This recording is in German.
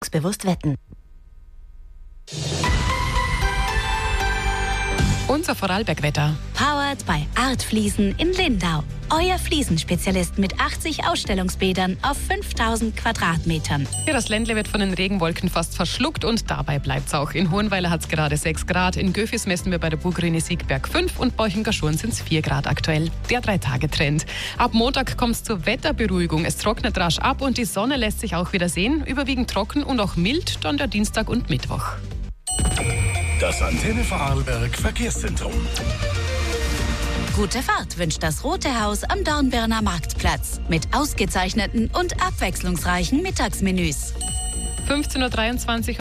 Versicherungsbewusst wetten. Unser Vorarlbergwetter. Powered by Art Fliesen in Lindau. Euer Fliesenspezialist mit 80 Ausstellungsbädern auf 5000 Quadratmetern. Hier das Ländle wird von den Regenwolken fast verschluckt und dabei bleibt's auch. In Hohenweiler hat's gerade 6 Grad, in Göfis messen wir bei der Burgrüne Siegberg 5 und Beuchengaschurn sind's 4 Grad aktuell. Der 3-Tage-Trend. Ab Montag kommt's zur Wetterberuhigung. Es trocknet rasch ab und die Sonne lässt sich auch wieder sehen. Überwiegend trocken und auch mild dann der Dienstag und Mittwoch. Das Antenne Vorarlberg Verkehrszentrum. Gute Fahrt wünscht das Rote Haus am Dornbirner Marktplatz. Mit ausgezeichneten und abwechslungsreichen Mittagsmenüs. 15.23 Uhr